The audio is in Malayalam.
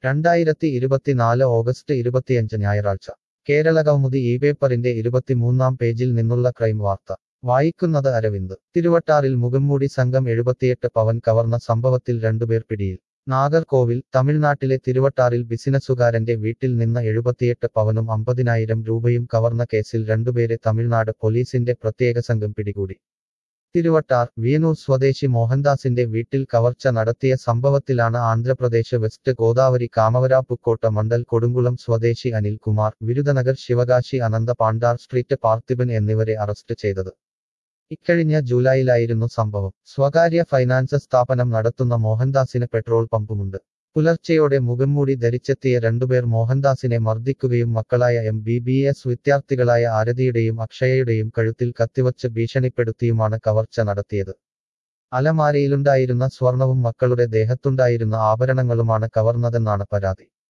2024 ഓഗസ്റ്റ് 25 ഞായറാഴ്ച കേരളകൗമുദി ഈ പേപ്പറിന്റെ 23-ാം പേജിൽ നിന്നുള്ള ക്രൈം വാർത്ത വായിക്കുന്നത് അരവിന്ദ്. തിരുവട്ടാറിൽ മുഖംമൂടി സംഘം 78 പവൻ കവർന്ന സംഭവത്തിൽ രണ്ടുപേർ പിടിയിൽ. നാഗർകോവിൽ തമിഴ്നാട്ടിലെ തിരുവട്ടാറിൽ ബിസിനസുകാരന്റെ വീട്ടിൽ നിന്ന് 78 പവനും 50,000 രൂപയും കവർന്ന കേസിൽ രണ്ടുപേരെ തമിഴ്നാട് പോലീസിന്റെ പ്രത്യേക സംഘം പിടികൂടി. തിരുവട്ടാർ വിയനൂർ സ്വദേശി മോഹൻദാസിന്റെ വീട്ടിൽ കവർച്ച നടത്തിയ സംഭവത്തിലാണ് ആന്ധ്രാപ്രദേശ് വെസ്റ്റ് ഗോദാവരി കാമവരാപ്പുക്കോട്ട മണ്ഡൽ കൊടുങ്കുളം സ്വദേശി അനിൽ കുമാർ, വിരുദനഗർ ശിവകാശി അനന്ത പാണ്ഡാർ സ്ട്രീറ്റ് പാർത്ഥിബൻ എന്നിവരെ അറസ്റ്റ് ചെയ്തത്. ഇക്കഴിഞ്ഞ ജൂലൈയിലായിരുന്നു സംഭവം. സ്വകാര്യ ഫൈനാൻസ് സ്ഥാപനം നടത്തുന്ന മോഹൻദാസിന് പെട്രോൾ പമ്പുമുണ്ട്. പുലർച്ചെയോടെ മുഖംമൂടി ധരിച്ചെത്തിയ രണ്ടുപേർ മോഹൻദാസിനെ മർദ്ദിക്കുകയും മക്കളായ MBBS വിദ്യാർത്ഥികളായ ആരതിയുടെയും അക്ഷയയുടെയും കഴുത്തിൽ കത്തിവച്ച് ഭീഷണിപ്പെടുത്തിയുമാണ് കവർച്ച നടത്തിയത്. അലമാരയിലുണ്ടായിരുന്ന സ്വർണവും മക്കളുടെ ദേഹത്തുണ്ടായിരുന്ന ആഭരണങ്ങളുമാണ് കവർന്നതെന്നാണ് പരാതി.